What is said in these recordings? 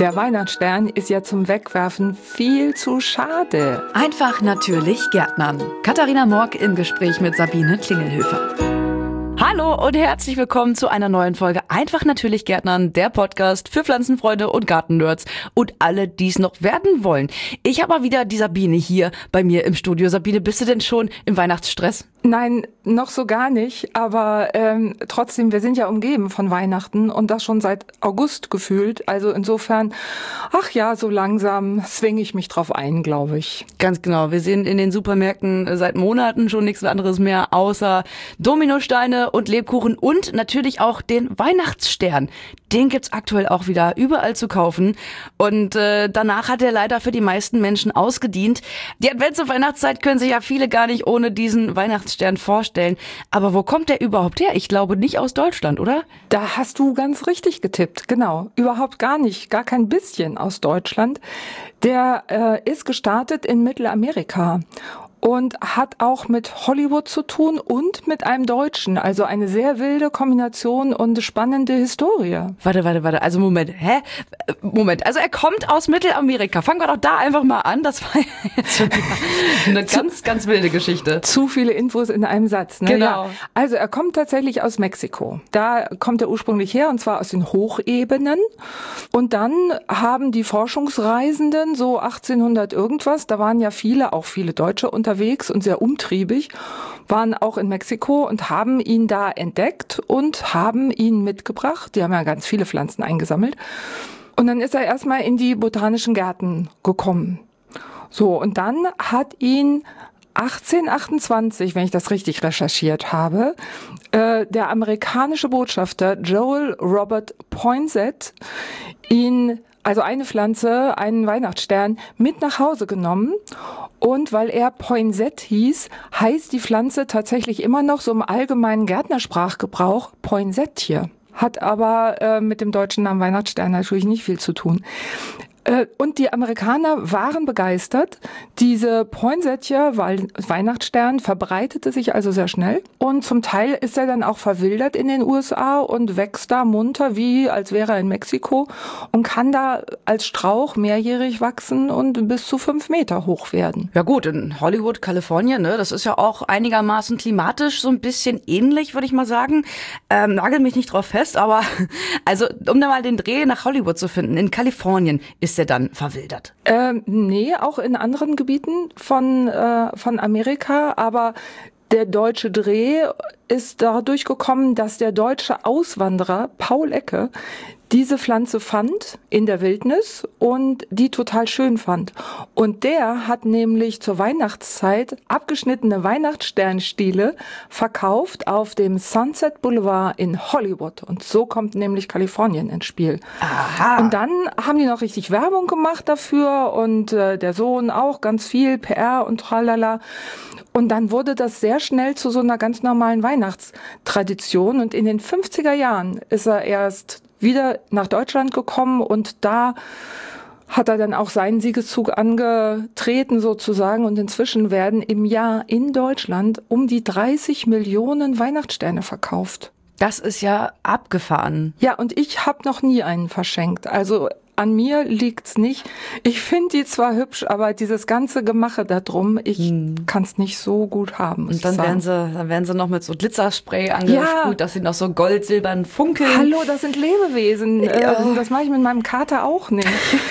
Der Weihnachtsstern ist ja zum Wegwerfen viel zu schade. Einfach natürlich Gärtnern. Katharina Morg im Gespräch mit Sabine Klingelhöfer. Hallo und herzlich willkommen zu einer neuen Folge Einfach natürlich Gärtnern, der Podcast für Pflanzenfreunde und Gartennerds und alle, die es noch werden wollen. Ich habe mal wieder die Sabine hier bei mir im Studio. Sabine, bist du denn schon im Weihnachtsstress? Nein, noch so gar nicht, aber trotzdem, wir sind ja umgeben von Weihnachten und das schon seit August gefühlt. Also insofern, ach ja, so langsam zwinge ich mich drauf ein, glaube ich. Ganz genau, wir sehen in den Supermärkten seit Monaten schon nichts anderes mehr, außer Dominosteine und Lebkuchen und natürlich auch den Weihnachtsstern. Den gibt's aktuell auch wieder überall zu kaufen und danach hat er leider für die meisten Menschen ausgedient. Die Advents- und Weihnachtszeit können sich ja viele gar nicht ohne diesen Weihnachtsstern vorstellen. Aber wo kommt der überhaupt her? Ich glaube nicht aus Deutschland, oder? Da hast du ganz richtig getippt, genau. Überhaupt gar nicht, gar kein bisschen aus Deutschland. Der ist gestartet in Mittelamerika und hat auch mit Hollywood zu tun und mit einem Deutschen. Also eine sehr wilde Kombination und spannende Historie. Warte. Also Moment. Moment. Also er kommt aus Mittelamerika. Fangen wir doch da einfach mal an. Das war ja jetzt schon eine ganz wilde Geschichte. Zu viele Infos in einem Satz. Ne? Genau. Ja. Also er kommt tatsächlich aus Mexiko. Da kommt er ursprünglich her und zwar aus den Hochebenen. Und dann haben die Forschungsreisenden so 1800 irgendwas, da waren ja auch viele Deutsche unterwegs und sehr umtriebig, waren auch in Mexiko und haben ihn da entdeckt und haben ihn mitgebracht. Die haben ja ganz viele Pflanzen eingesammelt. Und dann ist er erstmal in die botanischen Gärten gekommen. So, und dann hat ihn 1828, wenn ich das richtig recherchiert habe, der amerikanische Botschafter Joel Robert Poinsett also eine Pflanze, einen Weihnachtsstern, mit nach Hause genommen. Und weil er Poinsett hieß, heißt die Pflanze tatsächlich immer noch so im allgemeinen Gärtnersprachgebrauch Poinsettie. Hat aber mit dem deutschen Namen Weihnachtsstern natürlich nicht viel zu tun. Und die Amerikaner waren begeistert. Diese Poinsettie, Weihnachtsstern, verbreitete sich also sehr schnell. Und zum Teil ist er dann auch verwildert in den USA und wächst da munter, wie als wäre er in Mexiko. Und kann da als Strauch mehrjährig wachsen und bis zu 5 Meter hoch werden. Ja gut, in Hollywood, Kalifornien, ne, das ist ja auch einigermaßen klimatisch so ein bisschen ähnlich, würde ich mal sagen. Nagel mich nicht drauf fest, aber also um da mal den Dreh nach Hollywood zu finden, in Kalifornien ist der dann verwildert? Nee, auch in anderen Gebieten von Amerika, aber der deutsche Dreh ist dadurch gekommen, dass der deutsche Auswanderer Paul Ecke diese Pflanze fand in der Wildnis und die total schön fand. Und der hat nämlich zur Weihnachtszeit abgeschnittene Weihnachtssternstiele verkauft auf dem Sunset Boulevard in Hollywood. Und so kommt nämlich Kalifornien ins Spiel. Aha. Und dann haben die noch richtig Werbung gemacht dafür und der Sohn auch ganz viel PR und tralala. Und dann wurde das sehr schnell zu so einer ganz normalen Weihnachtstradition. Und in den 50er Jahren ist er erst wieder nach Deutschland gekommen und da hat er dann auch seinen Siegeszug angetreten sozusagen. Und inzwischen werden im Jahr in Deutschland um die 30 Millionen Weihnachtssterne verkauft. Das ist ja abgefahren. Ja, und ich habe noch nie einen verschenkt. Also an mir liegt's nicht. Ich finde die zwar hübsch, aber dieses ganze Gemache da drum, ich kann's nicht so gut haben. Und dann werden sie noch mit so Glitzerspray angesprüht, dass sie noch so gold-silbern funkeln. Hallo, das sind Lebewesen. Ja. Das mache ich mit meinem Kater auch nicht.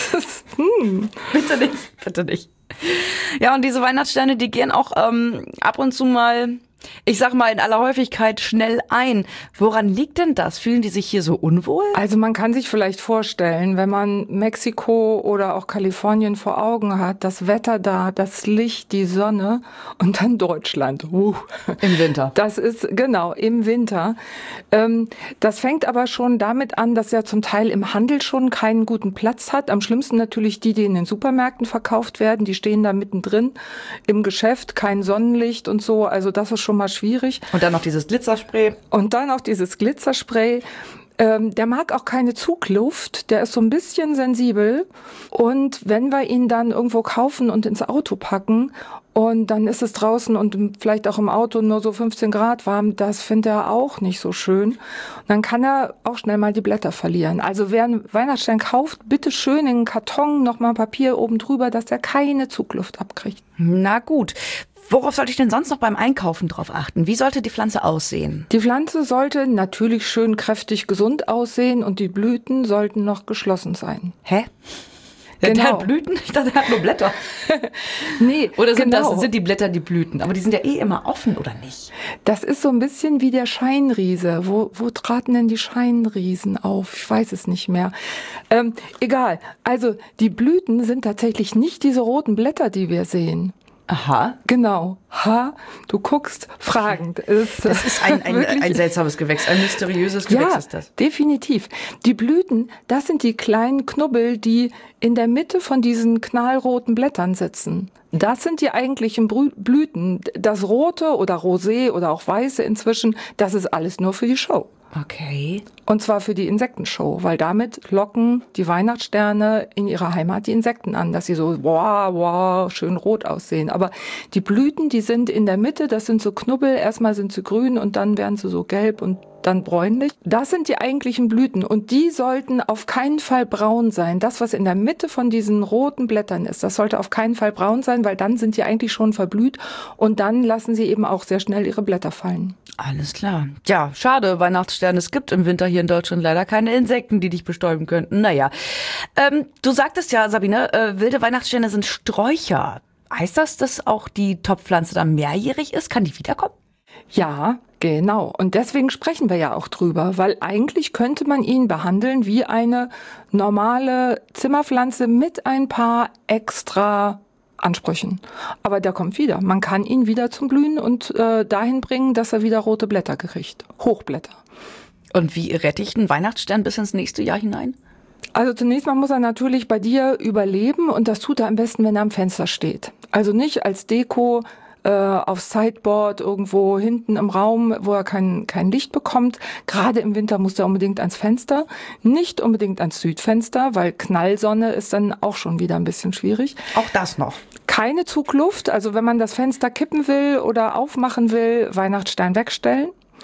Bitte nicht. Ja, und diese Weihnachtssterne, die gehen auch ab und zu mal, ich sag mal in aller Häufigkeit, schnell ein. Woran liegt denn das? Fühlen die sich hier so unwohl? Also man kann sich vielleicht vorstellen, wenn man Mexiko oder auch Kalifornien vor Augen hat, das Wetter da, das Licht, die Sonne und dann Deutschland. Im Winter. Das ist, genau, im Winter. Das fängt aber schon damit an, dass er zum Teil im Handel schon keinen guten Platz hat. Am schlimmsten natürlich die in den Supermärkten verkauft werden. Die stehen da mittendrin im Geschäft, kein Sonnenlicht und so. Also das ist schon mal schwierig. Und dann noch dieses Glitzerspray. Der mag auch keine Zugluft, der ist so ein bisschen sensibel. Und wenn wir ihn dann irgendwo kaufen und ins Auto packen und dann ist es draußen und vielleicht auch im Auto nur so 15 Grad warm, das findet er auch nicht so schön. Und dann kann er auch schnell mal die Blätter verlieren. Also wer einen Weihnachtsstern kauft, bitte schön in einen Karton nochmal Papier oben drüber, dass er keine Zugluft abkriegt. Na gut. Worauf sollte ich denn sonst noch beim Einkaufen drauf achten? Wie sollte die Pflanze aussehen? Die Pflanze sollte natürlich schön kräftig gesund aussehen und die Blüten sollten noch geschlossen sein. Hä? Genau. Der hat Blüten? Ich dachte, der hat nur Blätter. Nee, Oder sind genau. sind die Blätter die Blüten? Aber die sind ja eh immer offen, oder nicht? Das ist so ein bisschen wie der Scheinriese. Wo traten denn die Scheinriesen auf? Ich weiß es nicht mehr. Egal. Also die Blüten sind tatsächlich nicht diese roten Blätter, die wir sehen. Aha. Genau. Du guckst fragend. Das ist ein seltsames Gewächs, ein mysteriöses Gewächs ist das. Definitiv. Die Blüten, das sind die kleinen Knubbel, die in der Mitte von diesen knallroten Blättern sitzen. Das sind die eigentlichen Blüten. Das Rote oder Rosé oder auch Weiße inzwischen, das ist alles nur für die Show. Okay. Und zwar für die Insektenshow, weil damit locken die Weihnachtssterne in ihrer Heimat die Insekten an, dass sie so wow, schön rot aussehen. Aber die Blüten, die sind in der Mitte, das sind so Knubbel, erstmal sind sie grün und dann werden sie so gelb und dann bräunlich. Das sind die eigentlichen Blüten und die sollten auf keinen Fall braun sein. Das, was in der Mitte von diesen roten Blättern ist, das sollte auf keinen Fall braun sein, weil dann sind die eigentlich schon verblüht und dann lassen sie eben auch sehr schnell ihre Blätter fallen. Alles klar. Ja, schade, Weihnachtssterne. Es gibt im Winter hier in Deutschland leider keine Insekten, die dich bestäuben könnten. Naja, du sagtest ja, Sabine, wilde Weihnachtssterne sind Sträucher. Heißt das, dass auch die Topfpflanze dann mehrjährig ist? Kann die wiederkommen? Ja, genau. Und deswegen sprechen wir ja auch drüber, weil eigentlich könnte man ihn behandeln wie eine normale Zimmerpflanze mit ein paar extra Ansprüchen. Aber der kommt wieder. Man kann ihn wieder zum Blühen und dahin bringen, dass er wieder rote Blätter kriegt. Hochblätter. Und wie rette ich einen Weihnachtsstern bis ins nächste Jahr hinein? Also zunächst mal muss er natürlich bei dir überleben und das tut er am besten, wenn er am Fenster steht. Also nicht als Deko aufs Sideboard irgendwo hinten im Raum, wo er kein Licht bekommt. Gerade im Winter muss er unbedingt ans Fenster, nicht unbedingt ans Südfenster, weil Knallsonne ist dann auch schon wieder ein bisschen schwierig. Auch das noch. Keine Zugluft, also wenn man das Fenster kippen will oder aufmachen will, Weihnachtsstern wegstellen.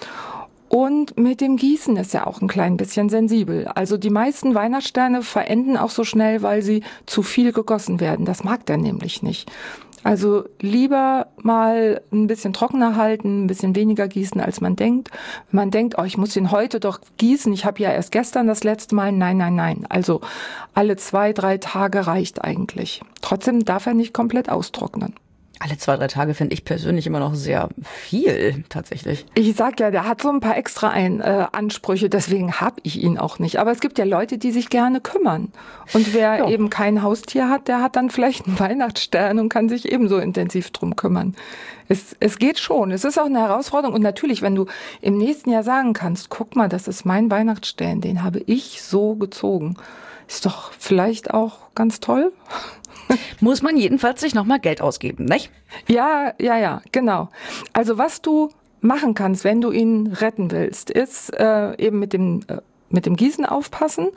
Und mit dem Gießen ist er auch ein klein bisschen sensibel. Also die meisten Weihnachtssterne verenden auch so schnell, weil sie zu viel gegossen werden. Das mag der nämlich nicht. Also lieber mal ein bisschen trockener halten, ein bisschen weniger gießen, als man denkt. Wenn man denkt, ich muss ihn heute doch gießen, ich habe ja erst gestern das letzte Mal. Nein. Also alle 2-3 Tage reicht eigentlich. Trotzdem darf er nicht komplett austrocknen. Alle 2-3 Tage finde ich persönlich immer noch sehr viel, tatsächlich. Ich sag ja, der hat so ein paar extra Ansprüche, deswegen habe ich ihn auch nicht. Aber es gibt ja Leute, die sich gerne kümmern. Und wer eben kein Haustier hat, der hat dann vielleicht einen Weihnachtsstern und kann sich ebenso intensiv drum kümmern. Es geht schon. Es ist auch eine Herausforderung. Und natürlich, wenn du im nächsten Jahr sagen kannst, guck mal, das ist mein Weihnachtsstern, den habe ich so gezogen. Ist doch vielleicht auch ganz toll. Muss man jedenfalls sich nochmal Geld ausgeben, nicht? Ja, genau. Also was du machen kannst, wenn du ihn retten willst, ist eben mit dem Gießen aufpassen.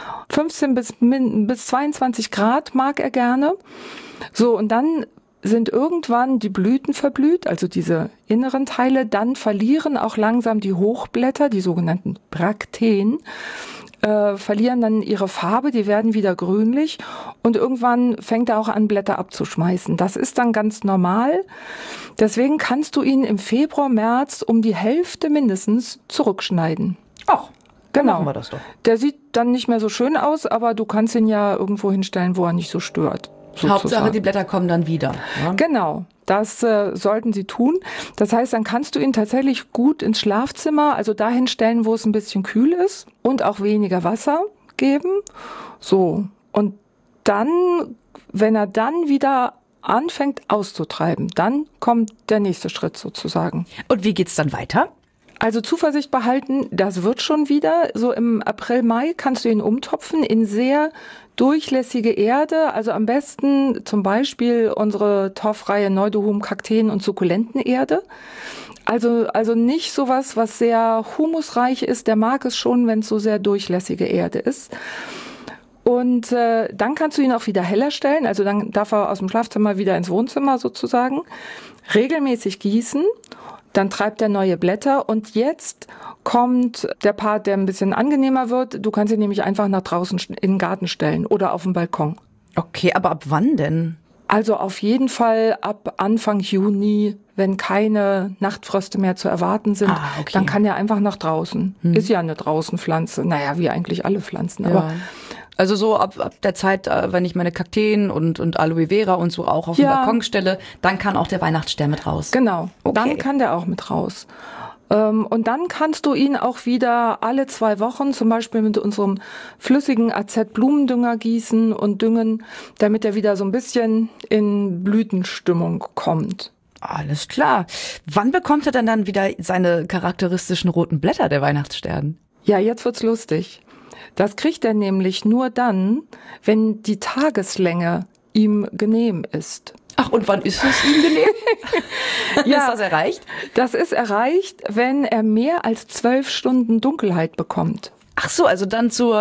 15 bis 22 Grad mag er gerne. So, und dann sind irgendwann die Blüten verblüht, also diese inneren Teile. Dann verlieren auch langsam die Hochblätter, die sogenannten Brakteen, verlieren dann ihre Farbe, die werden wieder grünlich und irgendwann fängt er auch an, Blätter abzuschmeißen. Das ist dann ganz normal. Deswegen kannst du ihn im Februar, März um die Hälfte mindestens zurückschneiden. Ach, genau. Machen wir das doch. Der sieht dann nicht mehr so schön aus, aber du kannst ihn ja irgendwo hinstellen, wo er nicht so stört. Sozusagen. Hauptsache, die Blätter kommen dann wieder. Ja? Genau, das sollten sie tun. Das heißt, dann kannst du ihn tatsächlich gut ins Schlafzimmer, also dahin stellen, wo es ein bisschen kühl ist und auch weniger Wasser geben. So, und dann, wenn er dann wieder anfängt auszutreiben, dann kommt der nächste Schritt sozusagen. Und wie geht's dann weiter? Also Zuversicht behalten, das wird schon wieder. So im April, Mai kannst du ihn umtopfen in sehr durchlässige Erde. Also am besten zum Beispiel unsere torfreie Neudohum, Kakteen und Sukkulentenerde. Also nicht sowas, was sehr humusreich ist. Der mag es schon, wenn es so sehr durchlässige Erde ist. Und dann kannst du ihn auch wieder heller stellen. Also dann darf er aus dem Schlafzimmer wieder ins Wohnzimmer sozusagen. Regelmäßig gießen. Dann treibt er neue Blätter. Und jetzt kommt der Part, der ein bisschen angenehmer wird. Du kannst ihn nämlich einfach nach draußen in den Garten stellen oder auf dem Balkon. Okay, aber ab wann denn? Also auf jeden Fall ab Anfang Juni, wenn keine Nachtfröste mehr zu erwarten sind, okay. Dann kann er einfach nach draußen. Ist ja eine Draußenpflanze. Naja, wie eigentlich alle Pflanzen. Aber also so ab der Zeit, wenn ich meine Kakteen und Aloe Vera und so auch auf den Balkon stelle, dann kann auch der Weihnachtsstern mit raus. Genau, okay. Dann kann der auch mit raus. Und dann kannst du ihn auch wieder alle 2 Wochen zum Beispiel mit unserem flüssigen AZ-Blumendünger gießen und düngen, damit er wieder so ein bisschen in Blütenstimmung kommt. Alles klar. Wann bekommt er denn dann wieder seine charakteristischen roten Blätter, der Weihnachtsstern? Ja, jetzt wird's lustig. Das kriegt er nämlich nur dann, wenn die Tageslänge ihm genehm ist. Ach, und wann ist es ihm genehm? Ja, ist das erreicht? Das ist erreicht, wenn er mehr als 12 Stunden Dunkelheit bekommt. Ach so, also dann zur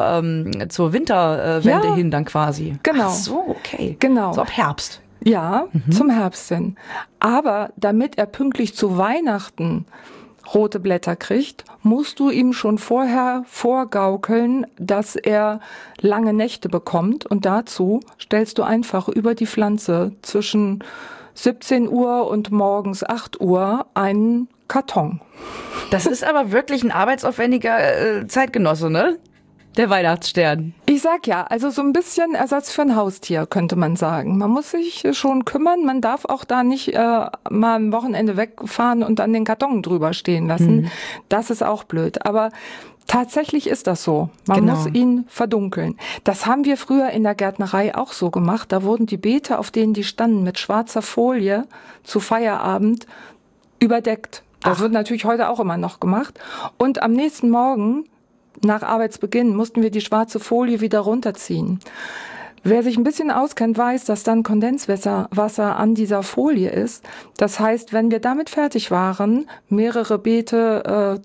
Winterwende hin dann quasi. Genau. Ach so, okay. Genau. So ab Herbst. Ja, zum Herbst hin. Aber damit er pünktlich zu Weihnachten rote Blätter kriegt, musst du ihm schon vorher vorgaukeln, dass er lange Nächte bekommt. Und dazu stellst du einfach über die Pflanze zwischen 17 Uhr und morgens 8 Uhr einen Karton. Das ist aber wirklich ein arbeitsaufwendiger Zeitgenosse, ne? Der Weihnachtsstern. Ich sag ja, also so ein bisschen Ersatz für ein Haustier, könnte man sagen. Man muss sich schon kümmern, man darf auch da nicht mal am Wochenende wegfahren und dann den Karton drüber stehen lassen. Das ist auch blöd, aber tatsächlich ist das so. Man muss ihn verdunkeln. Das haben wir früher in der Gärtnerei auch so gemacht. Da wurden die Beete, auf denen die standen, mit schwarzer Folie zu Feierabend überdeckt. Das wird natürlich heute auch immer noch gemacht. Und am nächsten Morgen nach Arbeitsbeginn mussten wir die schwarze Folie wieder runterziehen. Wer sich ein bisschen auskennt, weiß, dass dann Kondenswasser an dieser Folie ist. Das heißt, wenn wir damit fertig waren, mehrere Beete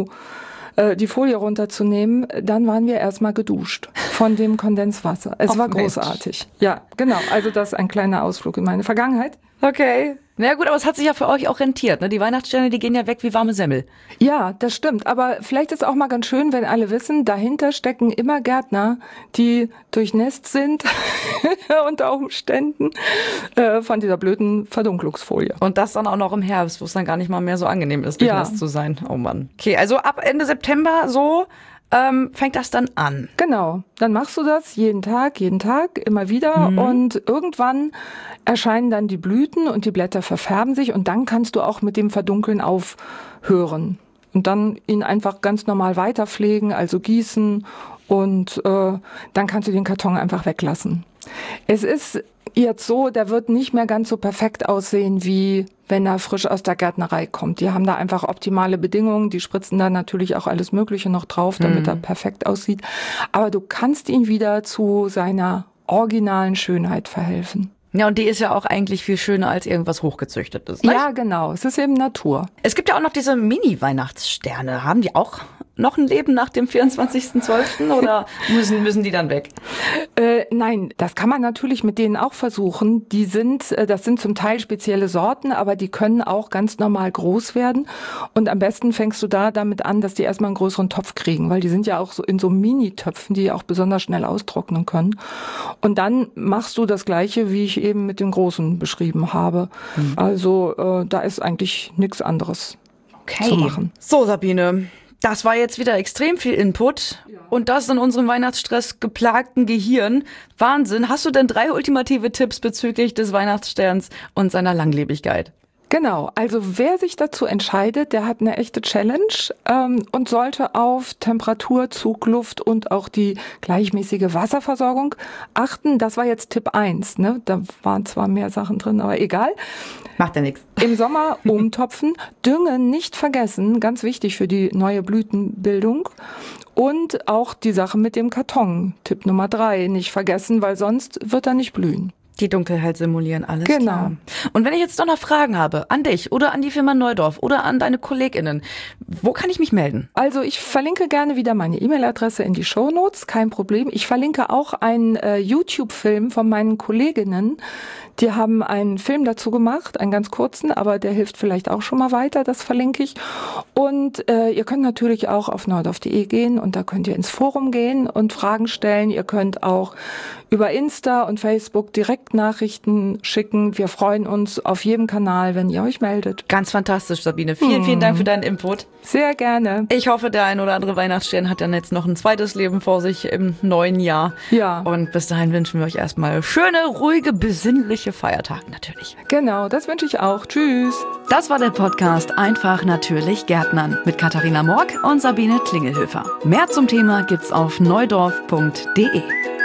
die Folie runterzunehmen, dann waren wir erstmal geduscht von dem Kondenswasser. Es war großartig. Ja, genau. Also das ist ein kleiner Ausflug in meine Vergangenheit. Okay. Na gut, aber es hat sich ja für euch auch rentiert, ne? Die Weihnachtssterne, die gehen ja weg wie warme Semmel. Ja, das stimmt. Aber vielleicht ist auch mal ganz schön, wenn alle wissen, dahinter stecken immer Gärtner, die durchnässt sind unter Umständen von dieser blöden Verdunklungsfolie. Und das dann auch noch im Herbst, wo es dann gar nicht mal mehr so angenehm ist, durchnässt zu sein. Oh Mann. Okay, also ab Ende September so fängt das dann an. Genau, dann machst du das jeden Tag, immer wieder und irgendwann erscheinen dann die Blüten und die Blätter verfärben sich und dann kannst du auch mit dem Verdunkeln aufhören und dann ihn einfach ganz normal weiterpflegen, also gießen und dann kannst du den Karton einfach weglassen. Es ist jetzt so, der wird nicht mehr ganz so perfekt aussehen, wie wenn er frisch aus der Gärtnerei kommt. Die haben da einfach optimale Bedingungen, die spritzen da natürlich auch alles Mögliche noch drauf, damit er perfekt aussieht. Aber du kannst ihn wieder zu seiner originalen Schönheit verhelfen. Ja, und die ist ja auch eigentlich viel schöner als irgendwas Hochgezüchtetes. Ne? Ja, genau. Es ist eben Natur. Es gibt ja auch noch diese Mini-Weihnachtssterne. Haben die auch noch ein Leben nach dem 24.12. oder müssen die dann weg? Nein, das kann man natürlich mit denen auch versuchen. Das sind zum Teil spezielle Sorten, aber die können auch ganz normal groß werden. Und am besten fängst du damit an, dass die erstmal einen größeren Topf kriegen, weil die sind ja auch so in so Mini-Töpfen, die auch besonders schnell austrocknen können. Und dann machst du das Gleiche, wie ich eben mit den großen beschrieben habe. Also da ist eigentlich nichts anderes zu machen. So, Sabine. Das war jetzt wieder extrem viel Input und das in unserem Weihnachtsstress geplagten Gehirn. Wahnsinn. Hast du denn 3 ultimative Tipps bezüglich des Weihnachtssterns und seiner Langlebigkeit? Genau, also wer sich dazu entscheidet, der hat eine echte Challenge und sollte auf Temperatur, Zugluft und auch die gleichmäßige Wasserversorgung achten. Das war jetzt Tipp 1, ne? Da waren zwar mehr Sachen drin, aber egal. Macht ja nichts. Im Sommer umtopfen, Düngen nicht vergessen, ganz wichtig für die neue Blütenbildung. Und auch die Sache mit dem Karton, Tipp Nummer 3, nicht vergessen, weil sonst wird er nicht blühen. Die Dunkelheit simulieren, alles Genau. klar. Und wenn ich jetzt doch noch Fragen habe, an dich oder an die Firma Neudorf oder an deine KollegInnen, wo kann ich mich melden? Also ich verlinke gerne wieder meine E-Mail-Adresse in die Shownotes, kein Problem. Ich verlinke auch einen YouTube-Film von meinen Kolleginnen. Die haben einen Film dazu gemacht, einen ganz kurzen, aber der hilft vielleicht auch schon mal weiter, das verlinke ich. Und ihr könnt natürlich auch auf neudorf.de gehen und da könnt ihr ins Forum gehen und Fragen stellen. Ihr könnt auch über Insta und Facebook direkt Nachrichten schicken. Wir freuen uns auf jedem Kanal, wenn ihr euch meldet. Ganz fantastisch, Sabine. Vielen, vielen Dank für deinen Input. Sehr gerne. Ich hoffe, der ein oder andere Weihnachtsstern hat dann jetzt noch ein zweites Leben vor sich im neuen Jahr. Ja. Und bis dahin wünschen wir euch erstmal schöne, ruhige, besinnliche Feiertage natürlich. Genau, das wünsche ich auch. Tschüss. Das war der Podcast Einfach natürlich Gärtnern mit Katharina Morg und Sabine Klingelhöfer. Mehr zum Thema gibt's auf neudorf.de.